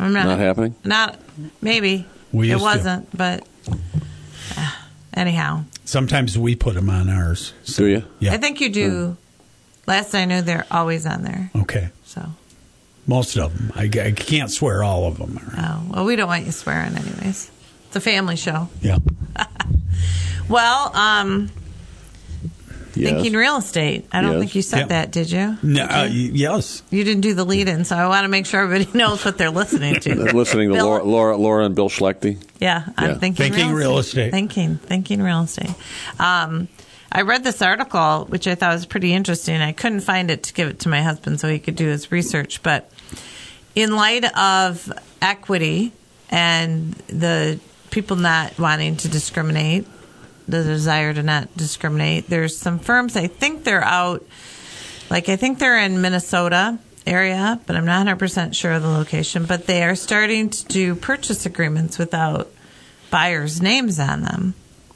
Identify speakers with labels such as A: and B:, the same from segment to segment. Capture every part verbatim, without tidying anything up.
A: I'm not,
B: not happening?
A: Not, maybe.
C: We
A: it
C: used to.
A: wasn't, but uh, anyhow.
C: Sometimes we put them on ours.
B: So, do you?
C: Yeah.
A: I think you do. Last I knew, they're always on there.
C: Okay.
A: So.
C: Most of them. I, I can't swear all of them are.
A: Oh, well, we don't want you swearing anyways. It's a family show.
C: Yeah.
A: Well, um...
B: Yes.
A: Thinking real estate. I don't
B: Yes.
A: think you said
C: Yep.
A: that, did you?
C: No,
A: Did
C: uh,
A: you?
C: yes.
A: You didn't do the lead-in, so I want to make sure everybody knows what they're listening to.
B: I'm listening to
A: Bill-
B: Laura, Laura, Laura and Bill Schlechte.
A: Yeah, I'm
B: Yeah.
A: thinking,
C: Thinking
A: real,
C: real
A: estate.
C: estate.
A: Thinking, thinking real estate. Um, I read this article, which I thought was pretty interesting. I couldn't find it to give it to my husband so he could do his research. But in light of equity and the people not wanting to discriminate, the desire to not discriminate, there's some firms, I think they're out, like I think they're in Minnesota area, but I'm not one hundred percent sure of the location, but they are starting to do purchase agreements without buyers' names on them.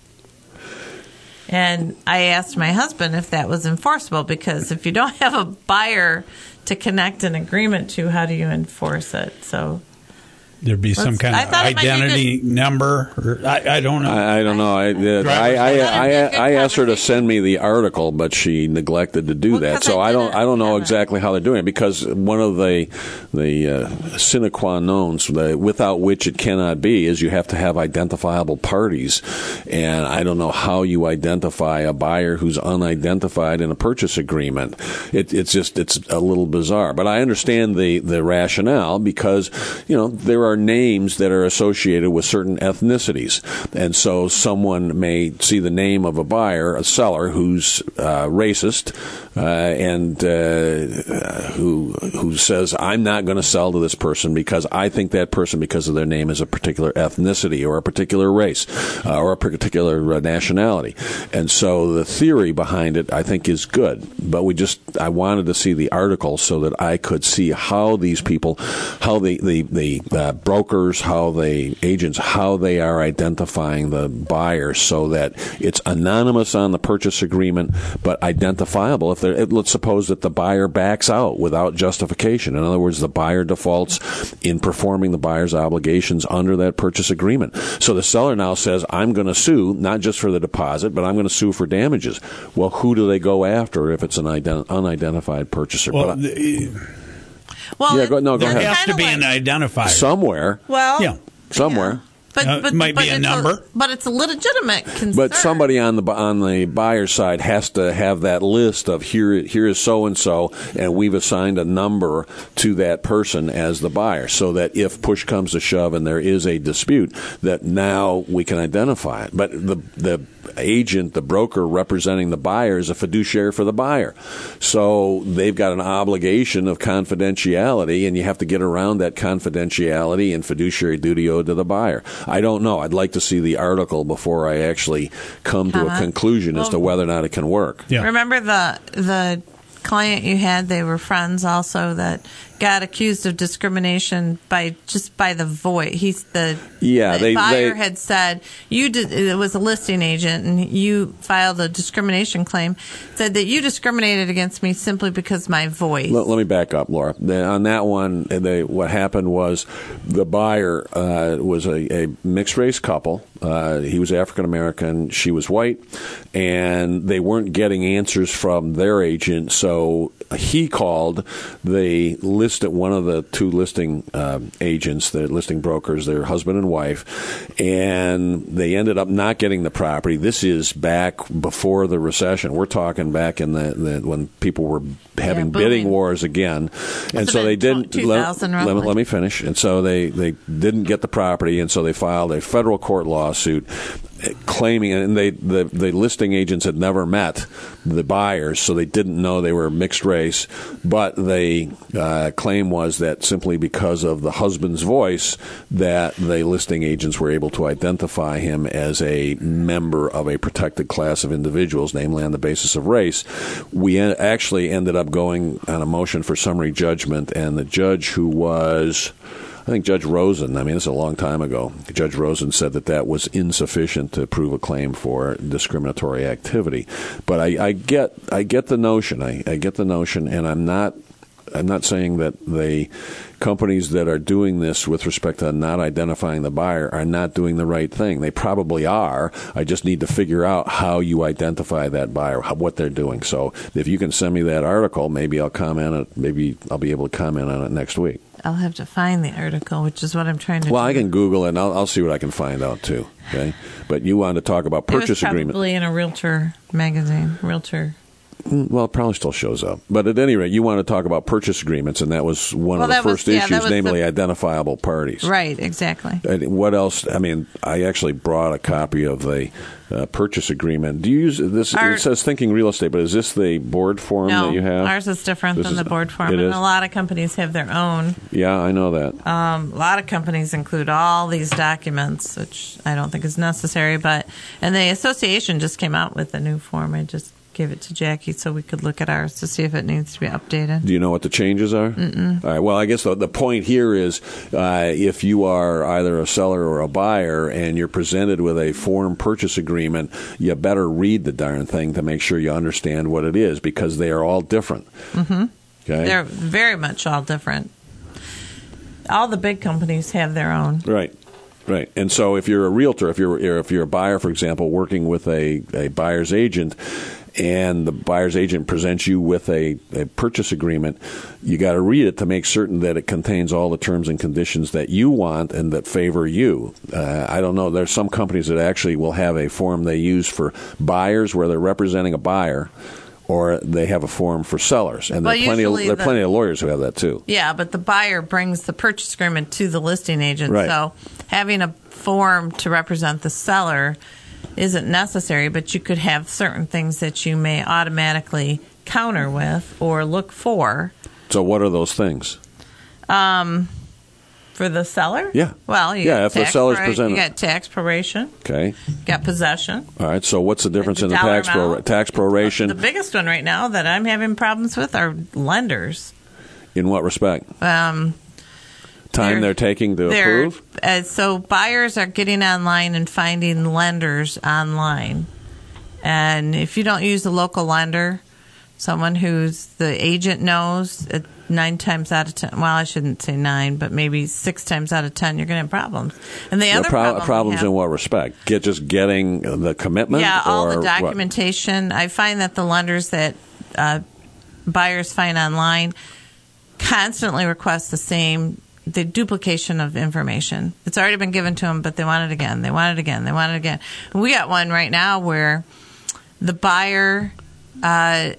A: And I asked my husband if that was enforceable, because if you don't have a buyer to connect an agreement to, how do you enforce it? So
C: There'd be some
A: Let's-
C: kind
A: I
C: of
A: thought it might be
C: identity number. Or, I, I don't know.
B: I, I don't know. I, uh, I, I,
A: That'd
B: I,
A: be a good
B: I asked her to
A: conversation.
B: send me the article, but she neglected to do
A: Well,
B: that.
A: 'cause
B: So
A: I
B: I don't.
A: didn't
B: I don't know
A: have it.
B: exactly how they're doing it, because one of the the uh, sine qua nons, the, without which it cannot be, is you have to have identifiable parties, and I don't know how you identify a buyer who's unidentified in a purchase agreement. It, it's just it's a little bizarre, but I understand the the rationale, because you know there are names that are associated with certain ethnicities, and so someone may see the name of a buyer, a seller who's uh, racist, uh, and uh, who who says, I'm not going to sell to this person because I think that person, because of their name, is a particular ethnicity or a particular race uh, or a particular uh, nationality. And so the theory behind it, I think, is good, but we just I wanted to see the article so that I could see how these people, how the the, the uh, brokers, how the agents, how they are identifying the buyer, so that it's anonymous on the purchase agreement, but identifiable. If they're, let's suppose that the buyer backs out without justification. In other words, the buyer defaults in performing the buyer's obligations under that purchase agreement. So the seller now says, I'm going to sue, not just for the deposit, but I'm going to sue for damages. Well, who do they go after if it's an ident- unidentified purchaser?
C: Well,
B: But I-
C: the,
A: well,
B: yeah, go, no, go
C: there
B: ahead.
C: has to be an identifier.
B: Somewhere,
A: well,
C: Yeah.
B: somewhere.
A: But,
C: Uh,
A: but,
C: it might
A: but
C: be a
A: it's
C: number.
A: but it's a legitimate concern.
B: But somebody on the on the buyer's side has to have that list of here here is so and so, and we've assigned a number to that person as the buyer, so that if push comes to shove and there is a dispute, that now we can identify it. But the the agent, the broker representing the buyer, is a fiduciary for the buyer, so they've got an obligation of confidentiality, and you have to get around that confidentiality and fiduciary duty owed to the buyer. I don't know. I'd like to see the article before I actually come to a
A: Comment.
B: conclusion as
A: Well,
B: to whether or not it can work.
C: Yeah.
A: Remember the the client you had? They were friends also that got accused of discrimination by just by the voice. He's the
B: Yeah,
A: the
B: they-
A: buyer
B: they-
A: had said you did. It was a listing agent, and you filed a discrimination claim. Said that you discriminated against me simply because my voice.
B: Let, let me back up, Laura. The, on that one, they, what happened was the buyer uh, was a, a mixed-race couple. Uh, he was African American, she was white, and they weren't getting answers from their agent, so he called the list at one of the two listing uh, agents, the listing brokers, their husband and wife, and they ended up not getting the property. This is back before the recession. We're talking back in the, the when people were having
A: Yeah,
B: bidding
A: booming.
B: wars again, and
A: Must've
B: so they
A: been
B: didn't.
A: two
B: Let,
A: thousand
B: let, me-
A: roughly.
B: let me finish. And so they they didn't get the property, and so they filed a federal court lawsuit claiming, and they the, the listing agents had never met the buyers, so they didn't know they were mixed race. But the uh, claim was that simply because of the husband's voice, that the listing agents were able to identify him as a member of a protected class of individuals, namely on the basis of race. We en- actually ended up going on a motion for summary judgment, and the judge, who was I think Judge Rosen, I mean, this is a long time ago, Judge Rosen said that that was insufficient to prove a claim for discriminatory activity. But I, I get I get the notion. I, I get the notion, and I'm not I'm not saying that the companies that are doing this with respect to not identifying the buyer are not doing the right thing. They probably are. I just need to figure out how you identify that buyer, how, what they're doing. So if you can send me that article, maybe I'll comment on it. Maybe I'll be able to comment on it next week.
A: I'll have to find the article, which is what I'm trying to
B: well,
A: do.
B: Well, I can Google it, and I'll, I'll see what I can find out, too. Okay, but you wanted to talk about purchase
A: it was
B: agreement.
A: probably in a realtor magazine, realtor.
B: Well, it probably still shows up. But at any rate, you want to talk about purchase agreements, and that was one
A: well,
B: of the first
A: was, yeah,
B: issues, namely
A: the,
B: identifiable parties.
A: Right, exactly.
B: And what else? I mean, I actually brought a copy of the uh, purchase agreement. Do you use this? Our, it says Thinking Real Estate, but is this the board form
A: no,
B: that you have?
A: Ours is different
B: this
A: than
B: is,
A: the board form.
B: It
A: and
B: is?
A: A lot of companies have their own.
B: Yeah, I know that.
A: Um, a lot of companies include all these documents, which I don't think is necessary. But and the association just came out with a new form. I just gave it to Jackie so we could look at ours to see if it needs to be updated.
B: Do you know what the changes are?
A: Mm-mm.
B: All right. Well, I guess the, the point here is uh, if you are either a seller or a buyer and you're presented with a form purchase agreement, you better read the darn thing to make sure you understand what it is, because they are all different.
A: Mm-hmm.
B: Okay?
A: They're very much all different. All the big companies have their own.
B: Right. Right. And so if you're a realtor, if you're if you're a buyer, for example, working with a, a buyer's agent, and the buyer's agent presents you with a, a purchase agreement, you got to read it to make certain that it contains all the terms and conditions that you want and that favor you. Uh, I don't know. There's some companies that actually will have a form they use for buyers where they're representing a buyer, or they have a form for sellers. And
A: well,
B: there are plenty of, there are
A: the,
B: plenty of lawyers who have that too.
A: Yeah, but the buyer brings the purchase agreement to the listing agent.
B: Right.
A: So having a form to represent the seller isn't necessary, but you could have certain things that you may automatically counter with or look for.
B: So what are those things?
A: Um, for the seller?
B: Yeah.
A: Well, you
B: yeah,
A: got
B: if
A: tax
B: the seller's
A: pro-
B: presented.
A: You got tax proration.
B: Okay.
A: You got possession.
B: All right. So what's the difference
A: the
B: in the tax pro- tax proration?
A: The biggest one right now that I'm having problems with are lenders.
B: In what respect?
A: Um,
B: Time they're, they're taking to approve?
A: Uh, so buyers are getting online and finding lenders online. And if you don't use a local lender, someone who's the agent knows, uh, nine times out of ten, well, I shouldn't say nine, but maybe six times out of ten, you're going to have problems. And the
B: well,
A: other
B: pro-
A: problem
B: problems
A: have,
B: in what respect? Get just getting the commitment?
A: Yeah, all
B: or
A: the documentation. What? I find that the lenders that uh, buyers find online constantly request the same, the duplication of information. It's already been given to them, but they want it again. They want it again. They want it again. And we got one right now where the buyer uh,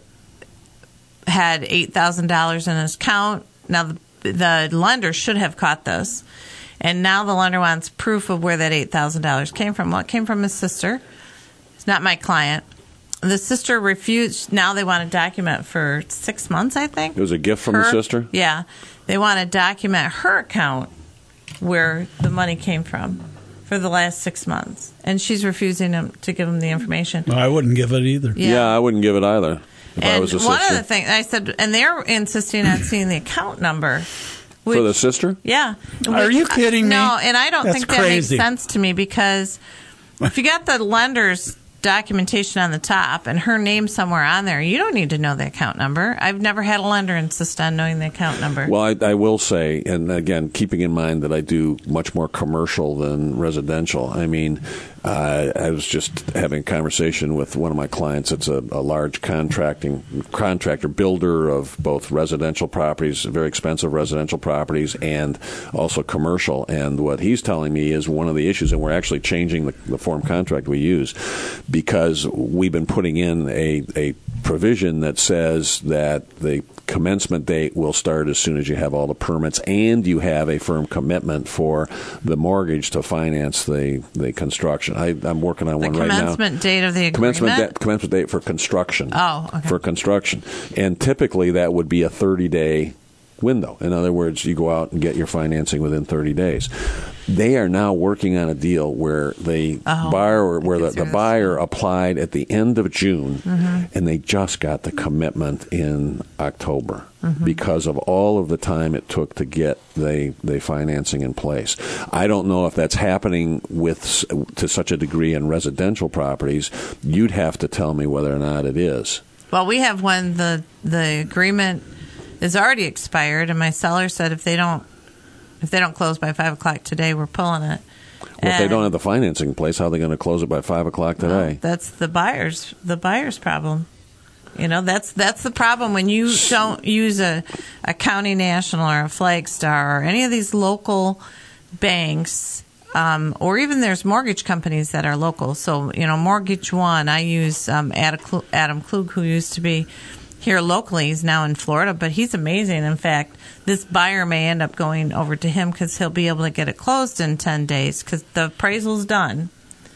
A: had eight thousand dollars in his account. Now, the, the lender should have caught this. And now the lender wants proof of where that eight thousand dollars came from. Well, it came from his sister. It's not my client. The sister refused. Now they want to document for six months, I think.
B: It was a gift from
A: her,
B: the sister?
A: Yeah. They want to document her account where the money came from for the last six months. And she's refusing them to give them the information.
C: No, I wouldn't give it either.
A: Yeah,
B: yeah I wouldn't give it either if
A: and
B: I was a sister.
A: One of the things I said, and they're insisting on seeing the account number. Which,
B: for the sister?
A: Yeah.
C: Are
A: Which,
C: you kidding me?
A: No, and I don't
C: That's
A: think that
C: crazy.
A: makes sense to me, because if you got the lender's documentation on the top and her name somewhere on there, you don't need to know the account number. I've never had a lender insist on knowing the account number.
B: Well, I, I will say, and again, keeping in mind that I do much more commercial than residential. I mean, uh, I was just having a conversation with one of my clients. It's a, a large contracting contractor, builder of both residential properties, very expensive residential properties, and also commercial. And what he's telling me is one of the issues, and we're actually changing the, the form contract we use, because we've been putting in a, a provision that says that the commencement date will start as soon as you have all the permits and you have a firm commitment for the mortgage to finance the, the construction. I, I'm working on
A: the
B: one right now.
A: Commencement date of the agreement?
B: Commencement, da- commencement date for construction.
A: Oh, okay.
B: For construction. And typically that would be a thirty-day window. In other words, you go out and get your financing within thirty days. They are now working on a deal where the
A: oh,
B: buyer, where the, the buyer applied at the end of June,
A: mm-hmm.
B: and they just got the commitment in October
A: mm-hmm.
B: because of all of the time it took to get the the financing in place. I don't know if that's happening with to such a degree in residential properties. You'd have to tell me whether or not it is.
A: Well, we have one, the the agreement is already expired, and my seller said if they don't if they don't close by five o'clock today, we're pulling it.
B: Well, if they don't have the financing in place, how are they going to close it by five o'clock today?
A: Well, that's the buyer's the buyer's problem. You know, that's that's the problem when you don't use a, a County National or a Flagstar or any of these local banks, um, or even there's mortgage companies that are local. So, you know, Mortgage One, I use um, Adam Klug, who used to be here locally. He's now in Florida, but he's amazing. In fact, this buyer may end up going over to him because he'll be able to get it closed in ten days because the appraisal's done,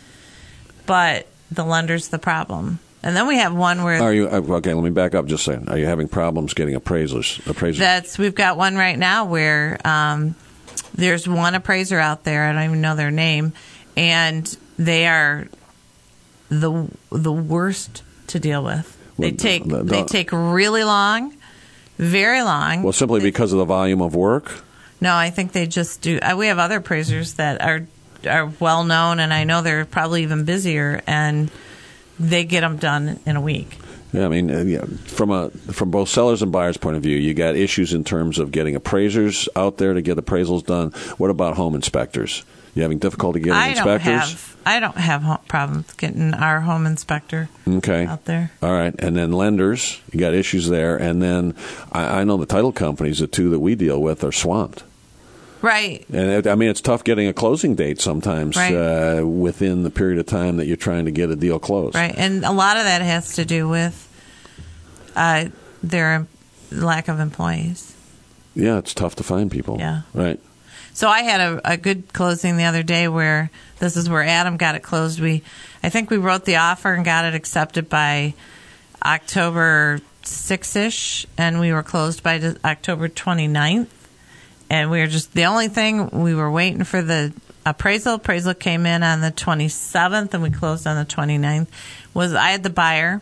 A: but the lender's the problem. And then we have one where
B: are you okay? Let me back up just a second. Are you having problems getting appraisers? Appraisers.
A: That's we've got one right now where um, there's one appraiser out there. I don't even know their name, and they are the the worst to deal with. They take the, the, they take really long, very long.
B: Well, simply
A: they,
B: because of the volume of work.
A: No, I think they just do. Uh, we have other appraisers that are are well known, and I know they're probably even busier and. They get them done in a week.
B: Yeah, I mean, uh, yeah, from a from both sellers and buyers' point of view, you got issues in terms of getting appraisers out there to get appraisals done. What about home inspectors? You having difficulty getting
A: I
B: inspectors?
A: Don't have, I don't have home problems getting our home inspector
B: okay.
A: out there.
B: All right, and then lenders, you got issues there, and then I, I know the title companies, the two that we deal with, are swamped.
A: Right.
B: And it, I mean, it's tough getting a closing date sometimes
A: right.
B: uh, within the period of time that you're trying to get a deal closed.
A: Right, and a lot of that has to do with uh, their lack of employees.
B: Yeah, it's tough to find people.
A: Yeah.
B: Right.
A: So I had a, a good closing the other day where this is where Adam got it closed. We, I think we wrote the offer and got it accepted by October sixth-ish, and we were closed by October twenty-ninth. And we were just, the only thing, we were waiting for the appraisal. Appraisal came in on the twenty-seventh, and we closed on the twenty-ninth. Was I had the buyer.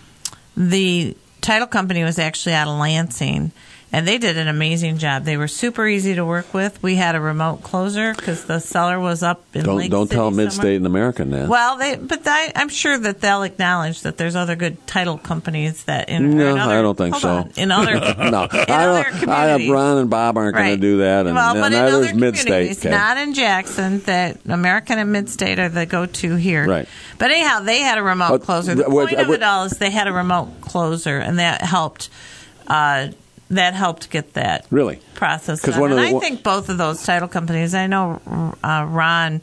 A: The title company was actually out of Lansing, and they did an amazing job. They were super easy to work with. We had a remote closer because the seller was up in
B: don't,
A: Lake
B: Don't
A: City
B: tell
A: somewhere.
B: Midstate and American that.
A: Well, they, but I, I'm sure that they'll acknowledge that there's other good title companies that in,
B: no,
A: in other,
B: I don't think
A: hold
B: so.
A: On, in other,
B: no,
A: in
B: I
A: other
B: don't. I, Ron and Bob aren't
A: right.
B: going to do that, and
A: well, but
B: neither is
A: in other
B: Midstate. Okay.
A: Not in Jackson. That American and Midstate are the go-to here.
B: Right.
A: But anyhow, they had a remote
B: uh,
A: closer. The
B: what,
A: point of
B: what,
A: it all is they had a remote closer, and that helped. Uh, that helped get that
B: really
A: process done.
B: One
A: and
B: of the,
A: I think both of those title companies. I know uh, Ron.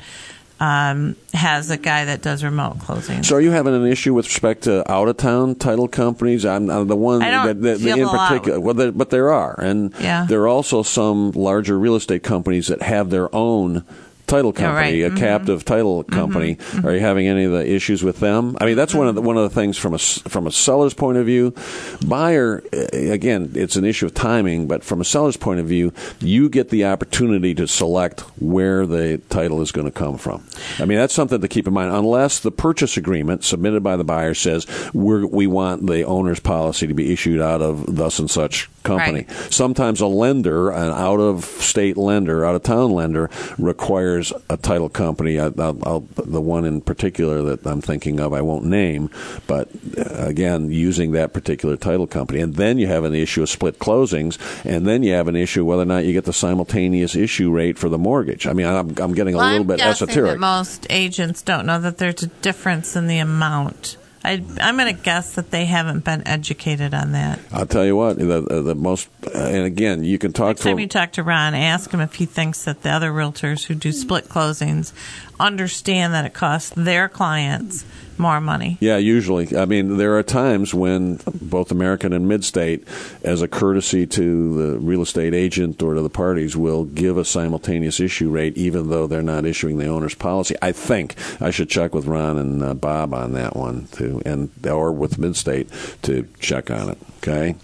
A: Um, has a guy that does remote closing.
B: So are you having an issue with respect to out-of-town title companies? I'm, I'm the one
A: I don't
B: that, that
A: feel
B: in
A: a lot
B: particular.
A: with-
B: Well, there, but there are, and
A: Yeah.
B: there are also some larger real estate companies that have their own title company,
A: right.
B: a
A: mm-hmm.
B: captive title company.
A: Mm-hmm.
B: Are you having any of the issues with them? I mean, that's
A: mm-hmm.
B: one of the, one of the things from a from a seller's point of view. Buyer, again, it's an issue of timing, but from a seller's point of view, you get the opportunity to select where the title is going to come from. I mean, that's something to keep in mind. Unless the purchase agreement submitted by the buyer says we're, we want the owner's policy to be issued out of thus and such company.
A: Right.
B: Sometimes a lender, an out-of-state lender, out-of-town lender, requires a title company. I, I'll, I'll, the one in particular that I'm thinking of, I won't name, but uh, again, using that particular title company. And then you have an issue of split closings, and then you have an issue whether or not you get the simultaneous issue rate for the mortgage. I mean, I'm, I'm getting a
A: well,
B: little
A: I'm
B: bit
A: guessing
B: esoteric.
A: That most agents don't know that there's a difference in the amount. I, I'm going to guess that they haven't been educated on that.
B: I'll tell you what, the, the, the most, uh, and again, you can talk
A: Next
B: to
A: time you talk to Ron, ask him if he thinks that the other realtors who do split closings understand that it costs their clients more money.
B: Yeah, usually. I mean, there are times when both American and Midstate, as a courtesy to the real estate agent or to the parties, will give a simultaneous issue rate even though they're not issuing the owner's policy. I think I should check with Ron and uh, Bob on that one, too, and or with Midstate to check on it, okay?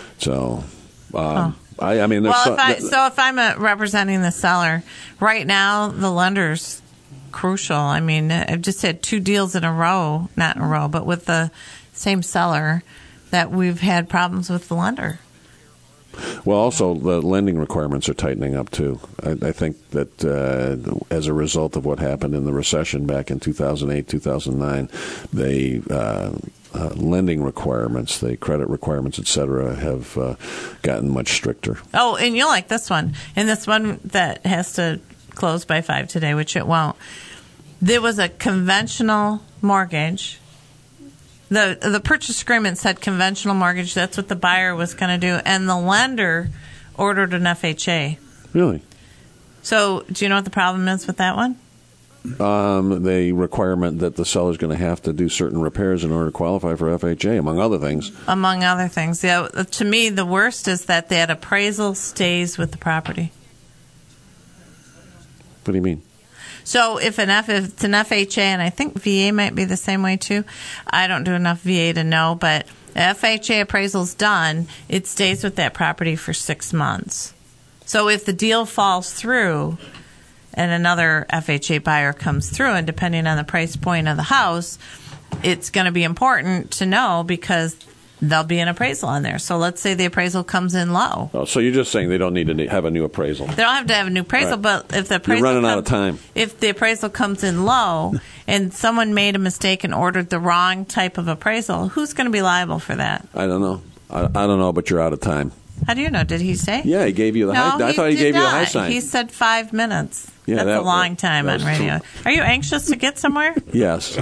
B: So, um,
A: huh.
B: I, I mean, there's
A: well,
B: some,
A: if I, so if I'm uh representing the seller, right now the lender's crucial. I mean, I've just had two deals in a row, not in a row, but with the same seller that we've had problems with the lender.
B: Well, also the lending requirements are tightening up too. I, I think that uh, as a result of what happened in the recession back in two thousand eight, two thousand nine, they uh, uh, lending requirements, the credit requirements, et cetera, have uh, gotten much stricter.
A: Oh, and you'll like this one. And this one that has to close by five today, which it won't. There was a conventional mortgage. The the purchase agreement said conventional mortgage. That's what the buyer was going to do. And the lender ordered an F H A.
B: Really?
A: So do you know what the problem is with that one?
B: Um, the requirement that the seller's going to have to do certain repairs in order to qualify for F H A, among other things.
A: Among other things. Yeah. To me, the worst is that that appraisal stays with the property.
B: What do you mean?
A: So if an F, if it's an F H A, and I think V A might be the same way too. I don't do enough V A to know, but F H A appraisal's done, it stays with that property for six months. So if the deal falls through and another F H A buyer comes through, and depending on the price point of the house, it's going to be important to know because there'll be an appraisal on there. So let's say the appraisal comes in low.
B: Oh, so you're just saying they don't need to have a new appraisal.
A: They don't have to have a new appraisal,
B: Right.
A: but if the appraisal
B: You're running
A: comes,
B: out of time.
A: If the appraisal comes in low and someone made a mistake and ordered the wrong type of appraisal, who's going to be liable for that?
B: I don't know. I, I don't know, but you're out of time.
A: How do you know? Did he say?
B: Yeah, he gave you the
A: No,
B: high. I
A: he
B: thought he
A: did
B: gave you the
A: not.
B: high sign.
A: He said five minutes.
B: Yeah,
A: That's
B: that-
A: a long time
B: that
A: on
B: was
A: radio.
B: true.
A: Are you anxious to get somewhere?
B: Yes.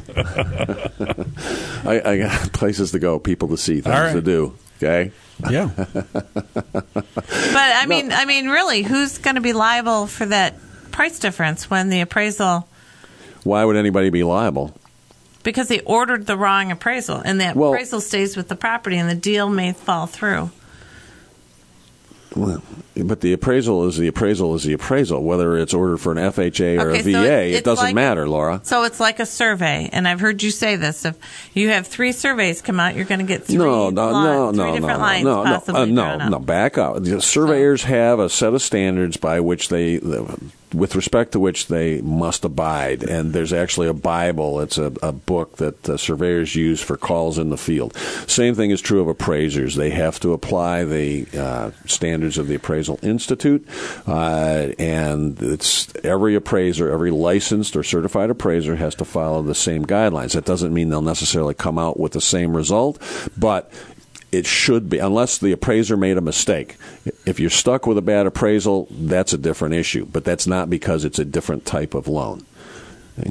B: I, I got places to go, people to see, things
C: All right.
B: to do. Okay.
C: Yeah.
A: But I mean, I mean, really, who's going to be liable for that price difference when the appraisal?
B: Why would anybody be liable?
A: Because they ordered the wrong appraisal, and that
B: Well-
A: appraisal stays with the property, and the deal may fall through.
B: Well, but the appraisal is the appraisal is the appraisal. Whether it's ordered for an F H A or
A: Okay,
B: a
A: so
B: V A,
A: it-
B: it
A: it's
B: doesn't
A: like-
B: matter, Laura.
A: So it's like a survey, and I've heard you say this. If you have three surveys come out, you're going to get three,
B: No, no,
A: li-
B: no,
A: three
B: no, no,
A: different
B: no,
A: lines
B: no, no,
A: possibly
B: uh, no,
A: drawn up.
B: no. Back up. The surveyors have a set of standards by which they, with respect to which they must abide, and there's actually a Bible. It's a, a book that uh, surveyors use for calls in the field. Same thing is true of appraisers. They have to apply the uh, standards of the Appraisal Institute, uh, and it's every appraiser, every licensed or certified appraiser has to follow the same guidelines. That doesn't mean they'll necessarily come out with the same result, but it should be, unless the appraiser made a mistake. If you're stuck with a bad appraisal, that's a different issue, but that's not because it's a different type of loan. Okay.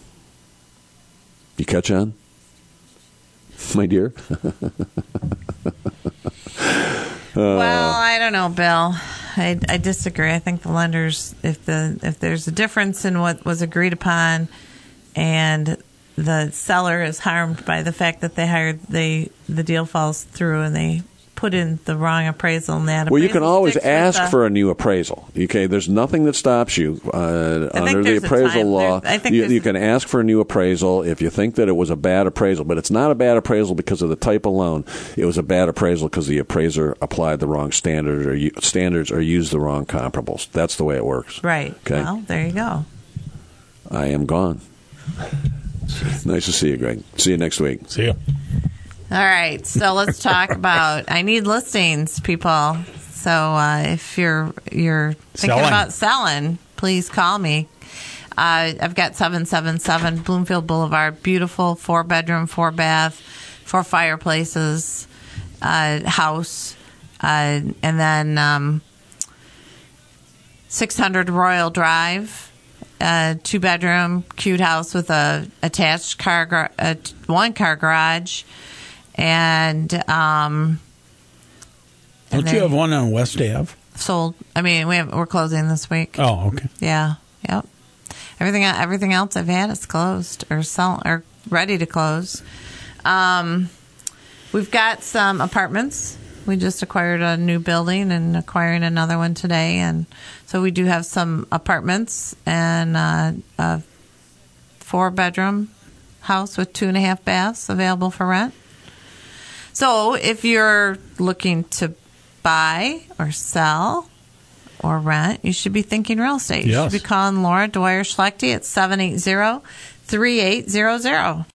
B: You catch on, my dear?
A: Well, I don't know, Bill. I, I disagree. I think the lenders, if the if there's a difference in what was agreed upon, and the seller is harmed by the fact that they hired they the deal falls through and they put in the wrong appraisal, and that
B: Well, you can
A: appraisal
B: always
A: sticks with
B: ask
A: the-
B: for a new appraisal. Okay, there's nothing that stops you uh, under the
A: there's a
B: appraisal
A: time-
B: law.
A: there's- I think
B: You,
A: there's
B: you
A: a-
B: can ask for a new appraisal if you think that it was a bad appraisal, but it's not a bad appraisal because of the type of loan. It was a bad appraisal because the appraiser applied the wrong standard or u- standards or used the wrong comparables. That's the way it works.
A: Right.
B: Okay.
A: Well, there you go.
B: I am gone. Nice to see you, Greg. See you next week.
C: See ya.
A: All right, so let's talk about. I need listings, people. So uh, if you're you're thinking
C: Selling.
A: about selling, please call me. Uh, I've got seven seven seven Bloomfield Boulevard, beautiful four bedroom, four bath, four fireplaces uh, house, uh, and then um, six hundred Royal Drive. Uh, two bedroom, cute house with a attached car, gar- a one car garage, and um, and
C: Don't you
A: they
C: have one on West Ave?
A: sold. I mean, we have, we're closing this week.
C: Oh, okay.
A: Yeah, yep. Everything everything else I've had is closed or sell or ready to close. Um, we've got some apartments. We just acquired a new building and acquiring another one today, and so we do have some apartments and uh, a four-bedroom house with two and a half baths available for rent. So if you're looking to buy or sell or rent, you should be thinking real estate. You
C: Yes.
A: should be calling Laura Dwyer Schlechte at seven eight zero, three eight zero zero.